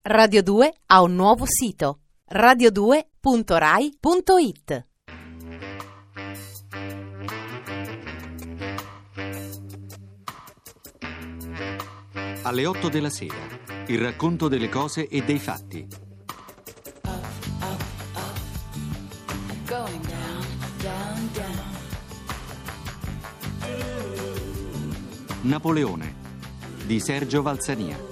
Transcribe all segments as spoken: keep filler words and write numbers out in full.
Radio due ha un nuovo sito: radio due punto rai punto it. Alle otto della sera, il racconto delle cose e dei fatti. Napoleone di Sergio Valsania.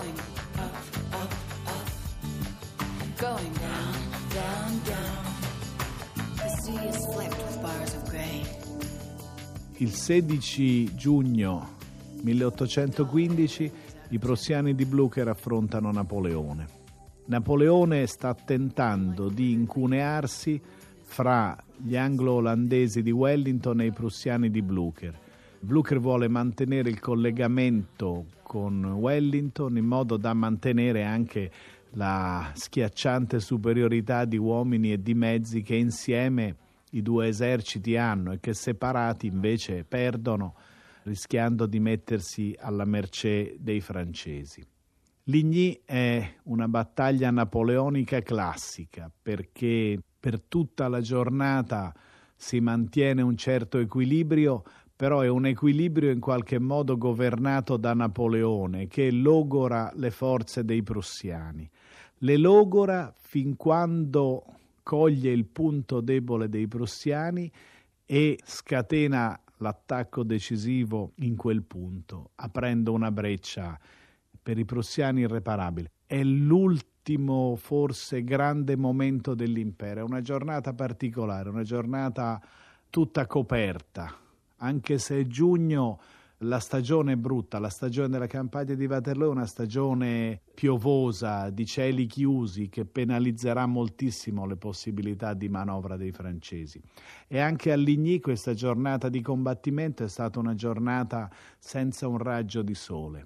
Il sedici giugno milleottocentoquindici i prussiani di Blücher affrontano Napoleone. Napoleone sta tentando di incunearsi fra gli anglo-olandesi di Wellington e i prussiani di Blücher. Blücher vuole mantenere il collegamento con Wellington in modo da mantenere anche la schiacciante superiorità di uomini e di mezzi che insieme i due eserciti hanno e che separati invece perdono, rischiando di mettersi alla mercé dei francesi. Ligny è una battaglia napoleonica classica perché per tutta la giornata si mantiene un certo equilibrio, però è un equilibrio in qualche modo governato da Napoleone che logora le forze dei prussiani. Le logora fin quando coglie il punto debole dei prussiani e scatena l'attacco decisivo in quel punto, aprendo una breccia per i prussiani irreparabile. È l'ultimo, forse, grande momento dell'impero. È una giornata particolare, una giornata tutta coperta, anche se giugno la stagione è brutta, la stagione della campagna di Waterloo è una stagione piovosa, di cieli chiusi, che penalizzerà moltissimo le possibilità di manovra dei francesi. E anche a Ligny questa giornata di combattimento è stata una giornata senza un raggio di sole.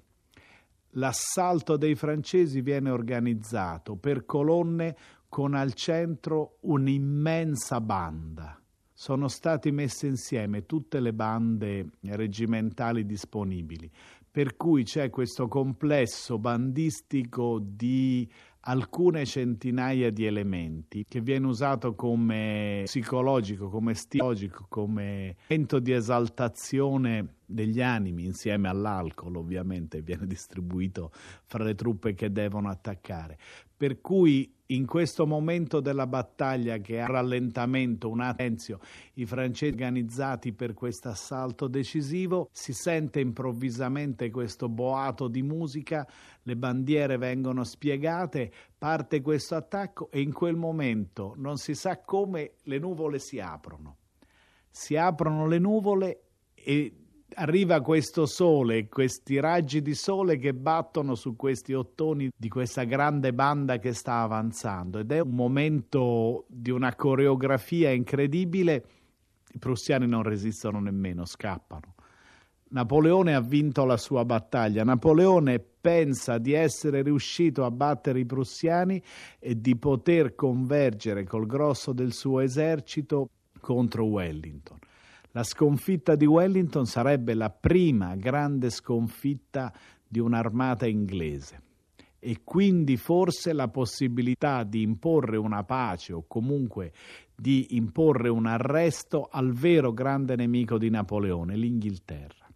L'assalto dei francesi viene organizzato per colonne con al centro un'immensa banda. Sono state messe insieme tutte le bande reggimentali disponibili, per cui c'è questo complesso bandistico di alcune centinaia di elementi che viene usato come psicologico, come stilogico, come momento di esaltazione degli animi, insieme all'alcol ovviamente viene distribuito fra le truppe che devono attaccare. Per cui in questo momento della battaglia che ha rallentamento, una tensio, i francesi organizzati per questo assalto decisivo, si sente improvvisamente questo boato di musica, le bandiere vengono spiegate, parte questo attacco e in quel momento non si sa come le nuvole si aprono. Si aprono le nuvole e arriva questo sole, questi raggi di sole che battono su questi ottoni di questa grande banda che sta avanzando ed è un momento di una coreografia incredibile. I prussiani non resistono nemmeno, scappano. Napoleone ha vinto la sua battaglia. Napoleone pensa di essere riuscito a battere i prussiani e di poter convergere col grosso del suo esercito contro Wellington. La sconfitta di Wellington sarebbe la prima grande sconfitta di un'armata inglese e quindi forse la possibilità di imporre una pace o comunque di imporre un arresto al vero grande nemico di Napoleone, l'Inghilterra.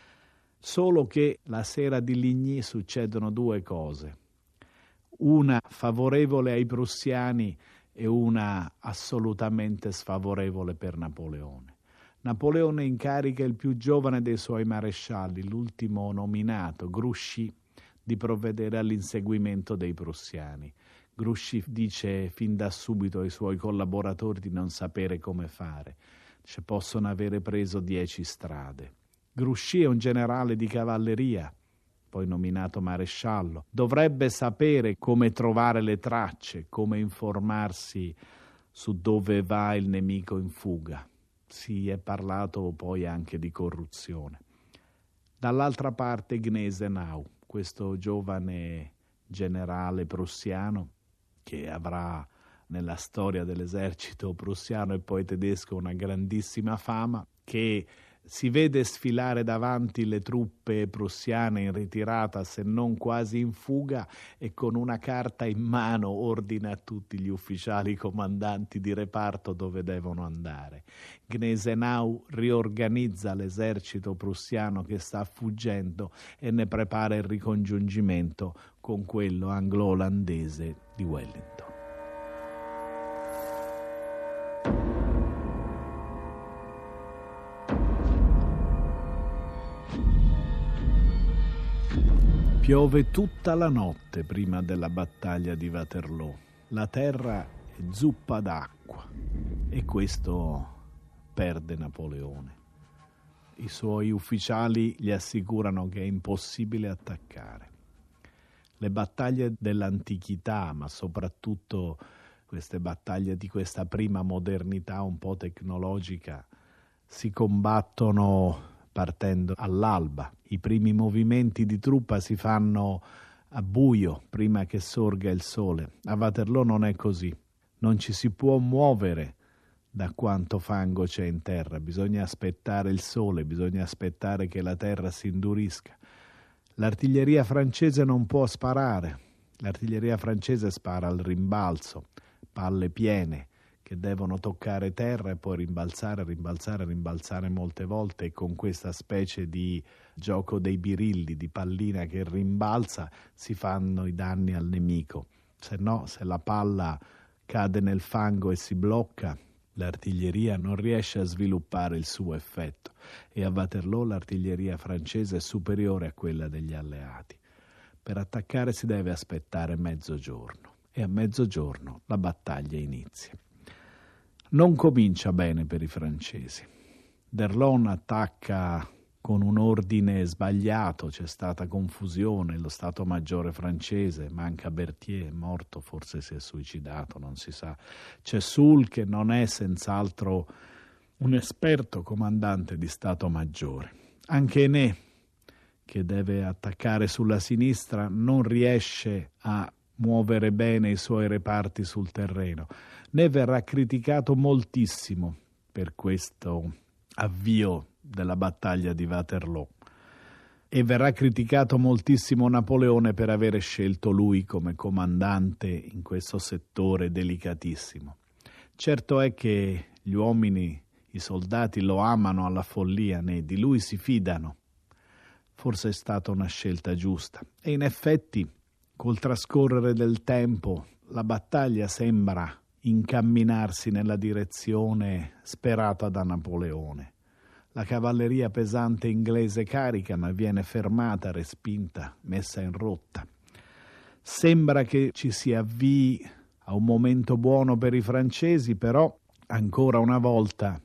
Solo che la sera di Ligny succedono due cose, una favorevole ai prussiani e una assolutamente sfavorevole per Napoleone. Napoleone incarica il più giovane dei suoi marescialli, l'ultimo nominato, Grouchy, di provvedere all'inseguimento dei prussiani. Grouchy dice fin da subito ai suoi collaboratori di non sapere come fare. Ci possono avere preso dieci strade. Grouchy è un generale di cavalleria, poi nominato maresciallo. Dovrebbe sapere come trovare le tracce, come informarsi su dove va il nemico in fuga. Si è parlato poi anche di corruzione. Dall'altra parte Gneisenau, questo giovane generale prussiano che avrà nella storia dell'esercito prussiano e poi tedesco una grandissima fama, che Si vede sfilare davanti le truppe prussiane in ritirata, se non quasi in fuga, e con una carta in mano ordina a tutti gli ufficiali comandanti di reparto dove devono andare. Gneisenau riorganizza l'esercito prussiano che sta fuggendo e ne prepara il ricongiungimento con quello anglo-olandese di Wellington. Piove tutta la notte prima della battaglia di Waterloo. La terra è zuppa d'acqua e questo perde Napoleone. I suoi ufficiali gli assicurano che è impossibile attaccare. Le battaglie dell'antichità, ma soprattutto queste battaglie di questa prima modernità un po' tecnologica, si combattono partendo all'alba. I primi movimenti di truppa si fanno a buio, prima che sorga il sole. A Waterloo non è così. Non ci si può muovere da quanto fango c'è in terra. Bisogna aspettare il sole, bisogna aspettare che la terra si indurisca. L'artiglieria francese non può sparare. L'artiglieria francese spara al rimbalzo, palle piene, che devono toccare terra e poi rimbalzare, rimbalzare, rimbalzare molte volte, e con questa specie di gioco dei birilli, di pallina che rimbalza, si fanno i danni al nemico. Se no, se la palla cade nel fango e si blocca, l'artiglieria non riesce a sviluppare il suo effetto, e a Waterloo l'artiglieria francese è superiore a quella degli alleati. Per attaccare si deve aspettare mezzogiorno, e a mezzogiorno la battaglia inizia. Non comincia bene per i francesi. D'Erlon attacca con un ordine sbagliato, c'è stata confusione, lo Stato Maggiore francese, manca Berthier, è morto, forse si è suicidato, non si sa. C'è Soult, che non è senz'altro un esperto comandante di Stato Maggiore. Anche Ney, che deve attaccare sulla sinistra, non riesce a muovere bene i suoi reparti sul terreno. Ne verrà criticato moltissimo per questo avvio della battaglia di Waterloo, e verrà criticato moltissimo Napoleone per avere scelto lui come comandante in questo settore delicatissimo. Certo è che gli uomini, i soldati lo amano alla follia, né di lui si fidano. Forse è stata una scelta giusta, e in effetti col trascorrere del tempo la battaglia sembra incamminarsi nella direzione sperata da Napoleone. La cavalleria pesante inglese carica, ma viene fermata, respinta, messa in rotta. Sembra che ci si avvii a un momento buono per i francesi, però ancora una volta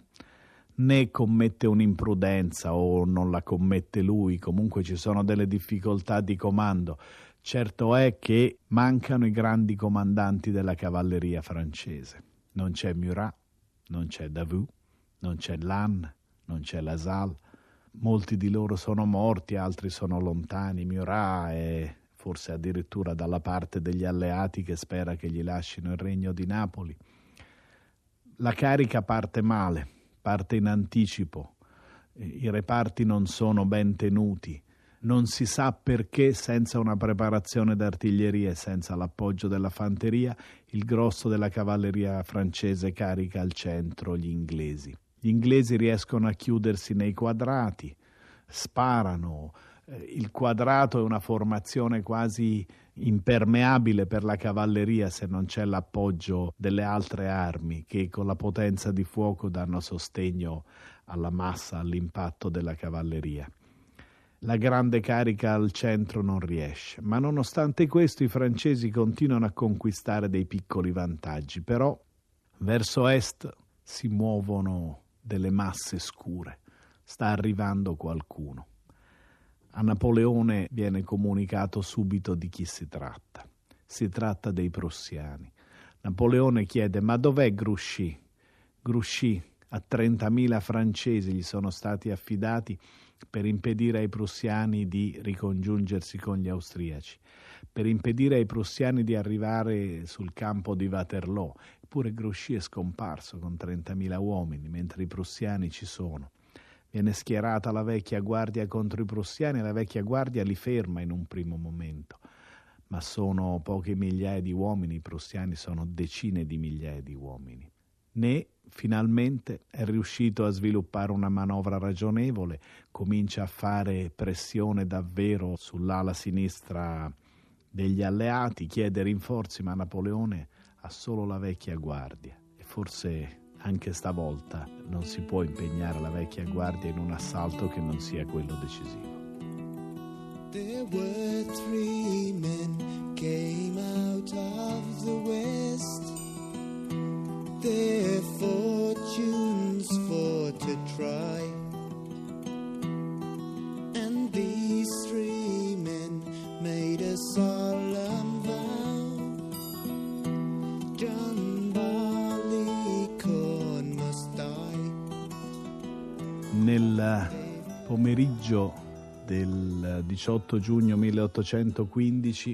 né commette un'imprudenza, o non la commette lui, comunque ci sono delle difficoltà di comando. Certo è che mancano i grandi comandanti della cavalleria francese. Non c'è Murat, non c'è Davout, non c'è Lannes, non c'è Lasalle. Molti di loro sono morti, altri sono lontani. Murat è forse addirittura dalla parte degli alleati, che spera che gli lascino il regno di Napoli. La carica parte male, parte in anticipo. I reparti non sono ben tenuti. Non si sa perché, senza una preparazione d'artiglieria e senza l'appoggio della fanteria, il grosso della cavalleria francese carica al centro gli inglesi. Gli inglesi riescono a chiudersi nei quadrati, sparano. Il quadrato è una formazione quasi impermeabile per la cavalleria se non c'è l'appoggio delle altre armi, che con la potenza di fuoco danno sostegno alla massa, all'impatto della cavalleria. La grande carica al centro non riesce, ma nonostante questo i francesi continuano a conquistare dei piccoli vantaggi, però verso est si muovono delle masse scure, sta arrivando qualcuno. A Napoleone viene comunicato subito di chi si tratta. Si tratta dei prussiani. Napoleone chiede: ma dov'è Grouchy? Grouchy, a trentamila francesi gli sono stati affidati per impedire ai prussiani di ricongiungersi con gli austriaci, per impedire ai prussiani di arrivare sul campo di Waterloo. Eppure Grouchy è scomparso con trentamila uomini, mentre i prussiani ci sono. Viene schierata la vecchia guardia contro i prussiani e la vecchia guardia li ferma in un primo momento, ma sono poche migliaia di uomini, i prussiani sono decine di migliaia di uomini. Ney finalmente è riuscito a sviluppare una manovra ragionevole, comincia a fare pressione davvero sull'ala sinistra degli alleati, chiede rinforzi, ma Napoleone ha solo la vecchia guardia e forse anche stavolta non si può impegnare la vecchia guardia in un assalto che non sia quello decisivo. There were three men came out of the west, their fortunes for to try, and these three men made a solemn vow, John Barleycorn must die. Nel pomeriggio del diciotto giugno milleottocentoquindici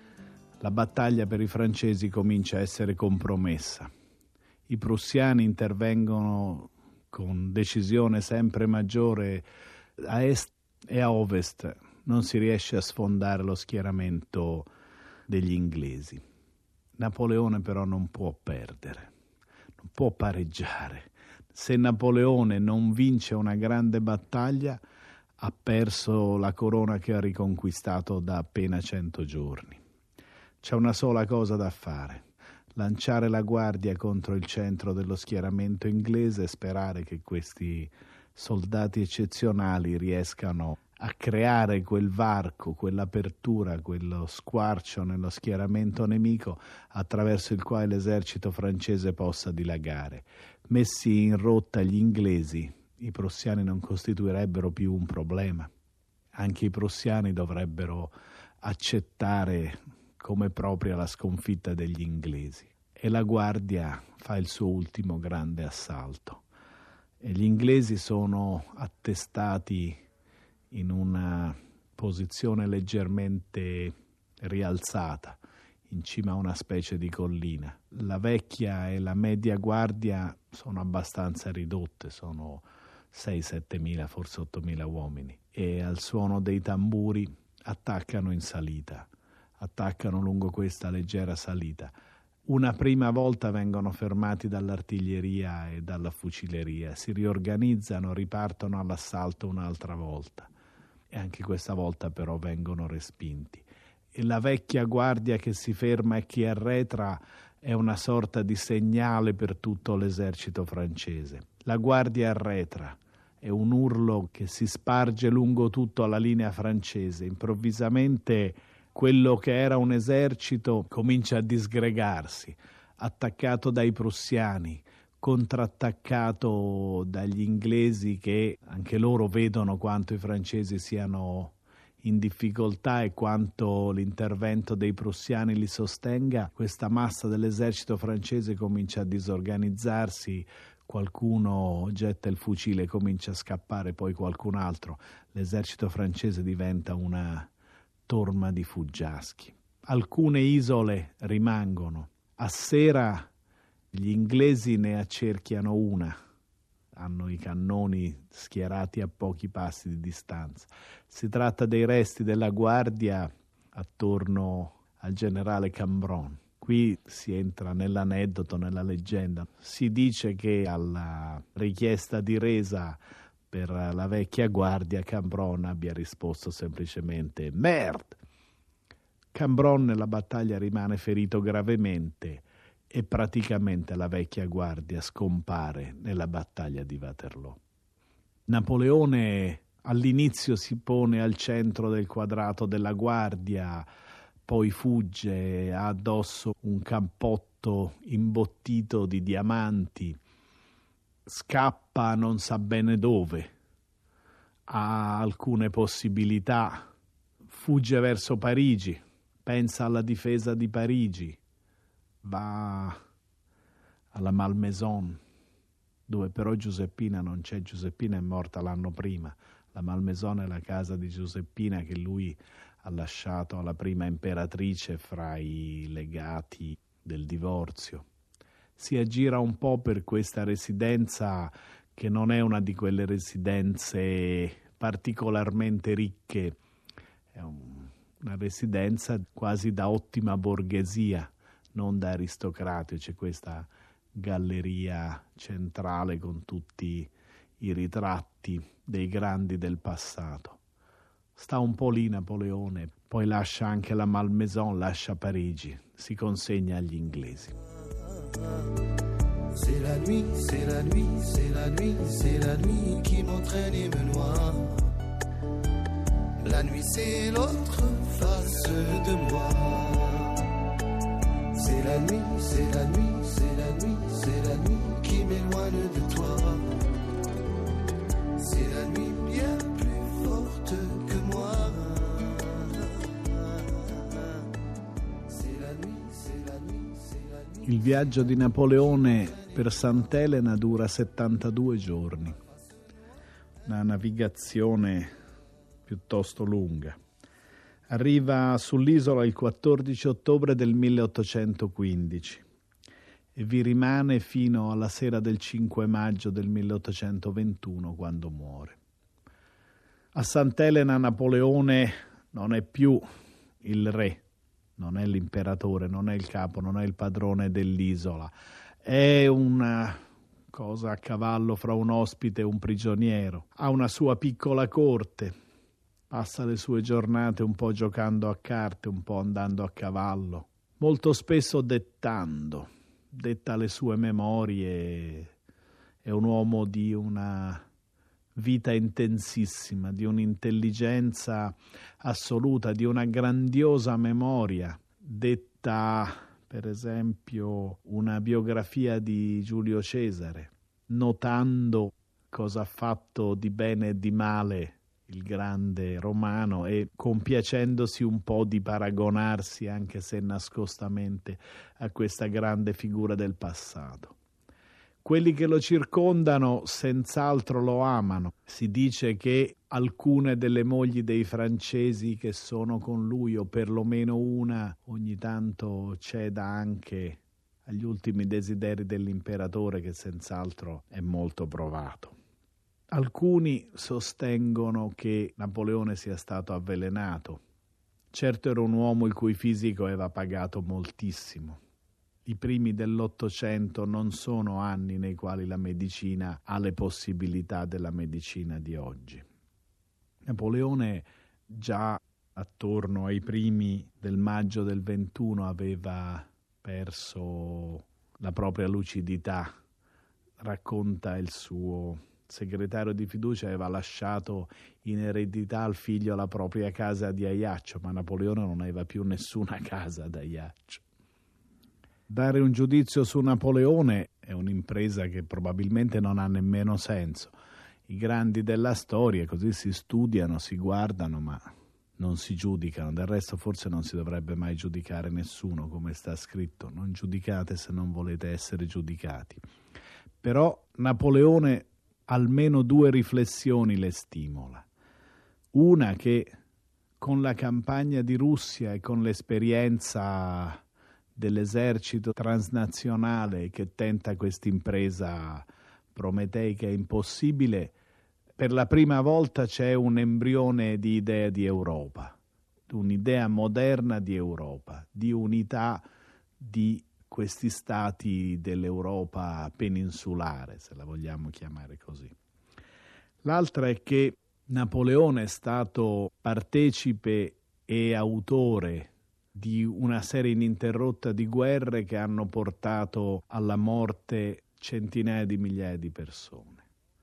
la battaglia per i francesi comincia a essere compromessa. I prussiani intervengono con decisione sempre maggiore a est e a ovest, non si riesce a sfondare lo schieramento degli inglesi. Napoleone però non può perdere, non può pareggiare. Se Napoleone non vince una grande battaglia, ha perso la corona che ha riconquistato da appena cento giorni. C'è una sola cosa da fare: lanciare la guardia contro il centro dello schieramento inglese e sperare che questi soldati eccezionali riescano a creare quel varco, quell'apertura, quello squarcio nello schieramento nemico attraverso il quale l'esercito francese possa dilagare. Messi in rotta gli inglesi, i prussiani non costituirebbero più un problema. Anche i prussiani dovrebbero accettare come propria la sconfitta degli inglesi. E la guardia fa il suo ultimo grande assalto. E gli inglesi sono attestati in una posizione leggermente rialzata, in cima a una specie di collina. La vecchia e la media guardia sono abbastanza ridotte, sono sei sette mila, forse otto mila uomini, e al suono dei tamburi attaccano in salita, attaccano lungo questa leggera salita. Una prima volta vengono fermati dall'artiglieria e dalla fucileria, si riorganizzano, ripartono all'assalto un'altra volta e anche questa volta però vengono respinti. E la vecchia guardia che si ferma e che arretra è una sorta di segnale per tutto l'esercito francese. La guardia arretra, è un urlo che si sparge lungo tutta la linea francese. Improvvisamente quello che era un esercito comincia a disgregarsi, attaccato dai prussiani, contrattaccato dagli inglesi che anche loro vedono quanto i francesi siano in difficoltà e quanto l'intervento dei prussiani li sostenga. Questa massa dell'esercito francese comincia a disorganizzarsi, qualcuno getta il fucile e comincia a scappare, poi qualcun altro. L'esercito francese diventa una torma di fuggiaschi. Alcune isole rimangono. A sera gli inglesi ne accerchiano una, hanno i cannoni schierati a pochi passi di distanza. Si tratta dei resti della guardia attorno al generale Cambron. Qui si entra nell'aneddoto, nella leggenda. Si dice che alla richiesta di resa per la vecchia guardia Cambron abbia risposto semplicemente «Merde!». Cambron nella battaglia rimane ferito gravemente e praticamente la vecchia guardia scompare nella battaglia di Waterloo. Napoleone all'inizio si pone al centro del quadrato della guardia, poi fugge, ha addosso un cappotto imbottito di diamanti, scappa non sa bene dove, ha alcune possibilità, fugge verso Parigi, pensa alla difesa di Parigi, va alla Malmaison, dove però Giuseppina non c'è. Giuseppina è morta l'anno prima. La Malmaison è la casa di Giuseppina che lui ha lasciato alla prima imperatrice fra i legati del divorzio. Si aggira un po' per questa residenza che non è una di quelle residenze particolarmente ricche, è un, una residenza quasi da ottima borghesia, non da aristocratico. C'è questa galleria centrale con tutti i ritratti dei grandi del passato. Sta un po' lì Napoleone, poi lascia anche la Malmaison, lascia Parigi, si consegna agli inglesi. C'est la nuit, c'est la nuit, c'est la nuit, c'est la nuit qui m'entraîne et me noie. La nuit c'est l'autre face de moi. C'est la nuit, c'est la nuit, c'est la nuit, c'est la nuit qui m'éloigne de toi. C'est la nuit bien plus forte que moi. C'est la nuit, c'est la nuit, c'est la nuit. Il viaggio di Napoleone per Sant'Elena dura settantadue giorni, una navigazione piuttosto lunga. Arriva sull'isola il quattordici ottobre del milleottocentoquindici e vi rimane fino alla sera del cinque maggio del milleottocentoventuno, quando muore. A Sant'Elena Napoleone non è più il re, non è l'imperatore, non è il capo, non è il padrone dell'isola. È una cosa a cavallo fra un ospite e un prigioniero. Ha una sua piccola corte, passa le sue giornate un po' giocando a carte, un po' andando a cavallo, molto spesso dettando, detta le sue memorie. È un uomo di una vita intensissima, di un'intelligenza assoluta, di una grandiosa memoria. Detta per esempio una biografia di Giulio Cesare, notando cosa ha fatto di bene e di male il grande romano e compiacendosi un po' di paragonarsi, anche se nascostamente, a questa grande figura del passato. Quelli che lo circondano senz'altro lo amano. Si dice che alcune delle mogli dei francesi che sono con lui, o perlomeno una, ogni tanto ceda anche agli ultimi desideri dell'imperatore, che senz'altro è molto provato. Alcuni sostengono che Napoleone sia stato avvelenato. Certo era un uomo il cui fisico aveva pagato moltissimo. I primi dell'Ottocento non sono anni nei quali la medicina ha le possibilità della medicina di oggi. Napoleone già attorno ai primi del maggio del ventuno aveva perso la propria lucidità. Racconta il suo segretario di fiducia, aveva lasciato in eredità al figlio la propria casa di Ajaccio, ma Napoleone non aveva più nessuna casa ad Ajaccio. Dare un giudizio su Napoleone è un'impresa che probabilmente non ha nemmeno senso. I grandi della storia così si studiano, si guardano, ma non si giudicano. Del resto forse non si dovrebbe mai giudicare nessuno, come sta scritto. Non giudicate se non volete essere giudicati. Però Napoleone almeno due riflessioni le stimola. Una, che con la campagna di Russia e con l'esperienza dell'esercito transnazionale che tenta quest'impresa prometeica e impossibile, per la prima volta c'è un embrione di idea di Europa, un'idea moderna di Europa, di unità di questi stati dell'Europa peninsulare, se la vogliamo chiamare così. L'altra è che Napoleone è stato partecipe e autore di una serie ininterrotta di guerre che hanno portato alla morte centinaia di migliaia di persone.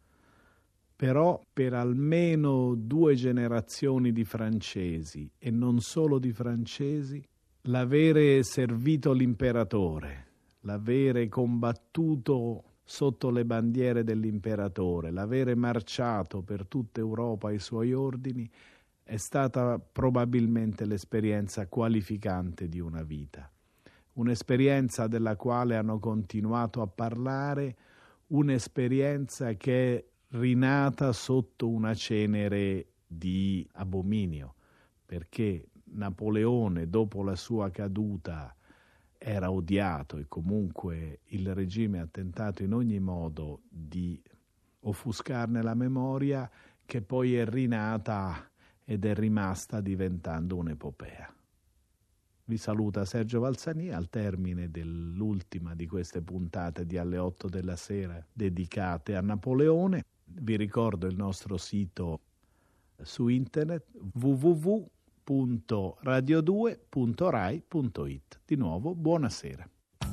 Però per almeno due generazioni di francesi, e non solo di francesi, l'avere servito l'imperatore, l'avere combattuto sotto le bandiere dell'imperatore, l'avere marciato per tutta Europa ai suoi ordini, è stata probabilmente l'esperienza qualificante di una vita. Un'esperienza della quale hanno continuato a parlare, un'esperienza che è rinata sotto una cenere di abominio, perché Napoleone, dopo la sua caduta, era odiato e comunque il regime ha tentato in ogni modo di offuscarne la memoria, che poi è rinata ed è rimasta diventando un'epopea. Vi saluta Sergio Valsania al termine dell'ultima di queste puntate di Alle otto della sera dedicate a Napoleone. Vi ricordo il nostro sito su internet w w w punto radio due punto rai punto it. Di nuovo, buonasera.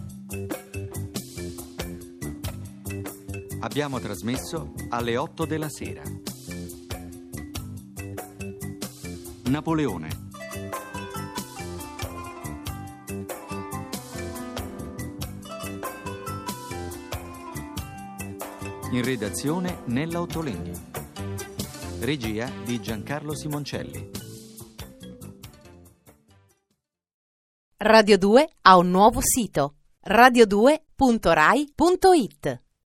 Abbiamo trasmesso Alle otto della sera. Napoleone. In redazione Nella Ottolenghi. Regia di Giancarlo Simoncelli. Radio due ha un nuovo sito, radio due punto rai punto it.